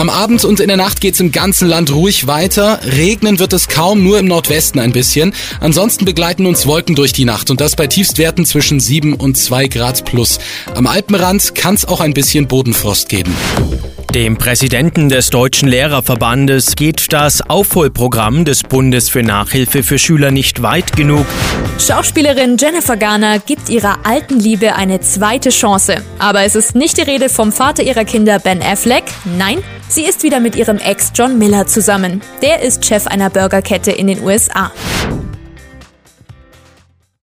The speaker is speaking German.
Am Abend und in der Nacht geht's im ganzen Land ruhig weiter. Regnen wird es kaum, nur im Nordwesten ein bisschen. Ansonsten begleiten uns Wolken durch die Nacht und das bei Tiefstwerten zwischen 7 und 2 Grad plus. Am Alpenrand kann's auch ein bisschen Bodenfrost geben. Dem Präsidenten des Deutschen Lehrerverbandes geht das Aufholprogramm des Bundes für Nachhilfe für Schüler nicht weit genug. Schauspielerin Jennifer Garner gibt ihrer alten Liebe eine zweite Chance. Aber es ist nicht die Rede vom Vater ihrer Kinder Ben Affleck. Nein, sie ist wieder mit ihrem Ex John Miller zusammen. Der ist Chef einer Burgerkette in den USA.